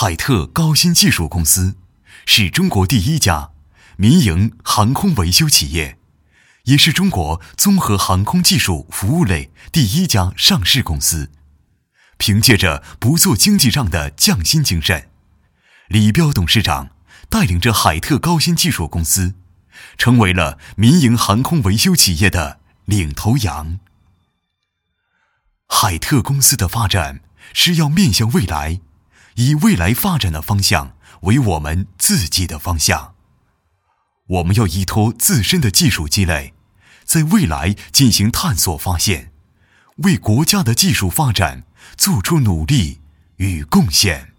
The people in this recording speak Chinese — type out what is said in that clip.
海特高新技术公司是中国第一家民营航空维修企业，也是中国综合航空技术服务类第一家上市公司。凭借着不做经济账的匠心精神，李彪董事长带领着海特高新技术公司，成为了民营航空维修企业的领头羊。海特公司的发展是要面向未来，以未来发展的方向为我们自己的方向。我们要依托自身的技术积累，在未来进行探索发现，为国家的技术发展做出努力与贡献。